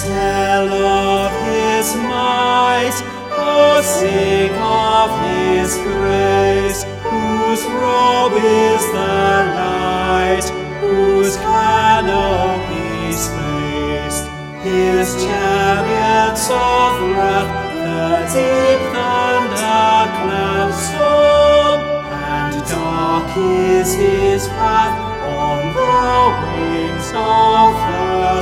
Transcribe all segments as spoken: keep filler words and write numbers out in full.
Tell of his might, oh, sing of his grace, whose robe is the light, whose canopy spaced. His chariots of wrath, the deep thunder cloud storm, and dark is his path on the wings of the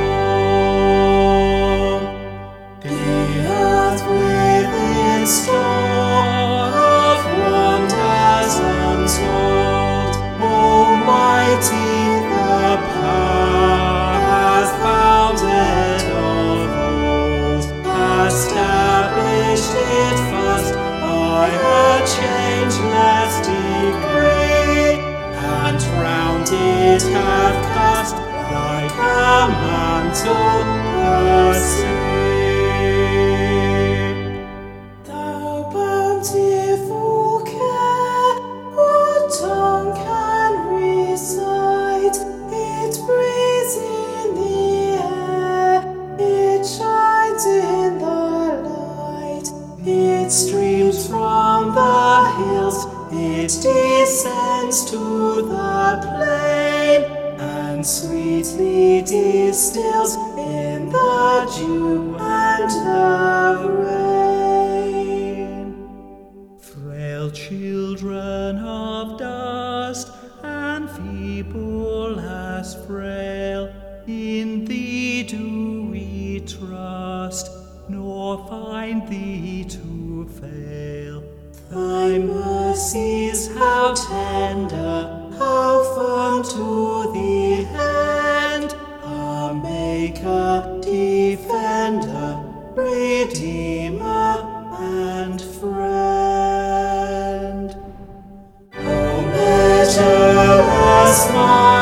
storm. The earth with its store of wonders untold, almighty the power hath founded of old, established it fast by a changeless decree, and round it hath cast like a mantle the sea. Thou bountiful care, what tongue can recite? It breathes in the air, it shines in the light, it streams from the hills, it descends to the plain, and sweetly distills in the dew and the rain. Frail children of dust, and feeble as frail, in thee do we trust, nor find thee to fail. Thy mercies how tender, how firm to the hand, our Maker, Defender, Redeemer, and Friend. O measureless might,